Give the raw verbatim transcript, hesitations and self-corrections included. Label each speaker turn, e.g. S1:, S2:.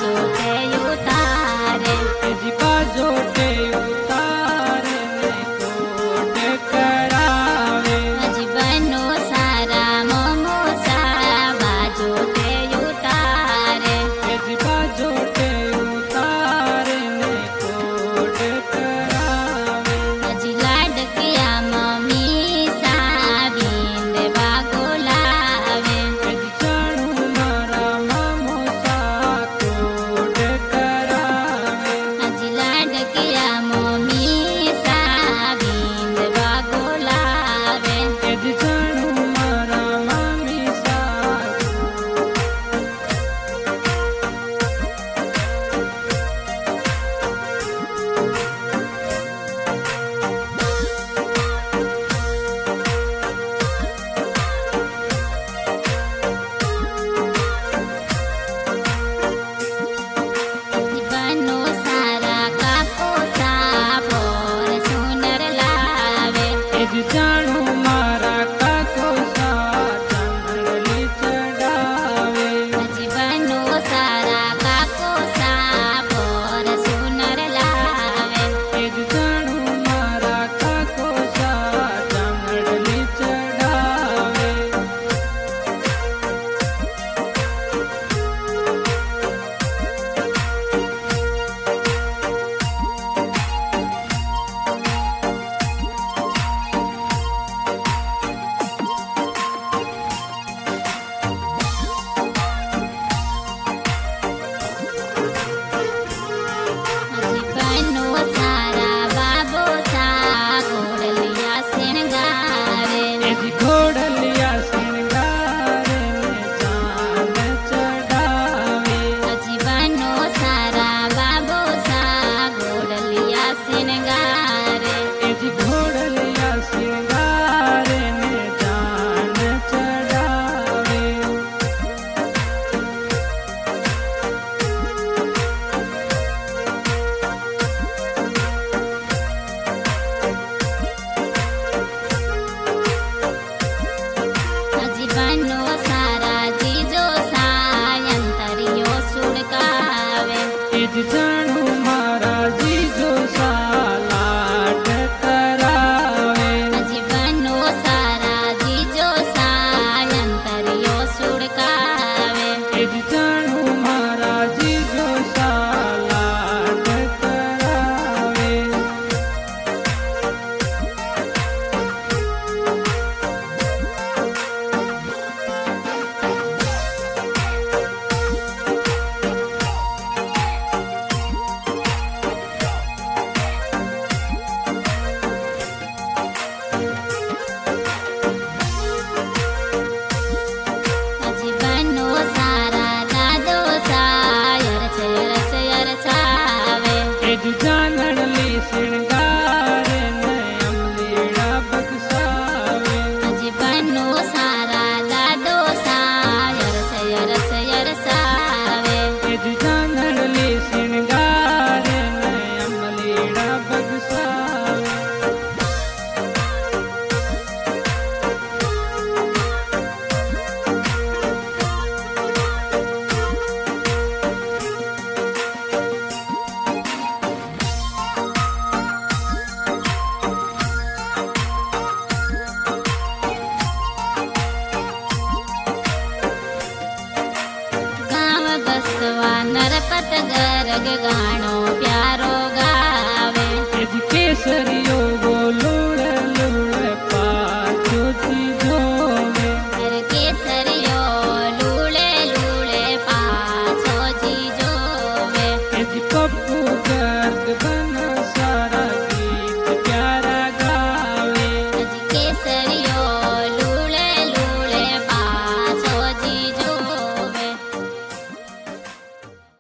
S1: बाजोटे उतारे
S2: जी बाजोटे उतारे ने कोट करावे
S1: जी बनो सारा मोमोसा बाजोटे उतारे
S2: जी बाजोटे उतारे ने कोट करावे
S1: जी लाडकिया मम्मी सा बिंद बागोलावे
S2: जी चाणू मारा मामोसा कोट करावे
S1: जी लाडकिया मम्मी सा बिंद बागोलावे
S2: जी चाणू मारा मामी सा
S1: बनो सारा काको सापोर सुनर लावे
S2: जी चाणू मारा काको सा चांदली चढ़ावे
S1: जी बनो सारा काको सापोर सुनर लावे
S2: जी चाणू मारा काको सा चांदली चढ़ावे
S1: जी बनो सारा बाबो सा घोड़लिया सिंगारे
S2: जी घोड़लिया सिंगारे ने चांद चढ़ावे
S1: जी बनो सारा बाबो सा घोड़लिया सिंगारे
S2: जी घोड़लिया सिंगारे ने चांद चढ़ावे
S1: जी बनो सारा जीजो सायंतरियो सुड़कावे
S2: जी चाणू मारा जी जो सालाट करावे
S1: जी बनो सारा जीजो सायंतरियो सुड़कावे
S2: जी चाणू मारा जी जो सालाट करावे
S1: जी बनो सारा दादो सायर चयर चयर छावे
S2: जी चांदली सिंगारे ने अमलीड़ा बक्सावे
S1: जी बनो सारा दादो सायर चयर चयर सावे
S2: जी चांदली सिंगारे ने अमलीड़ा बक्सावे
S1: गाँव बसवा नरपत गरग गाणो प्यारो गावे
S2: जी केसरियो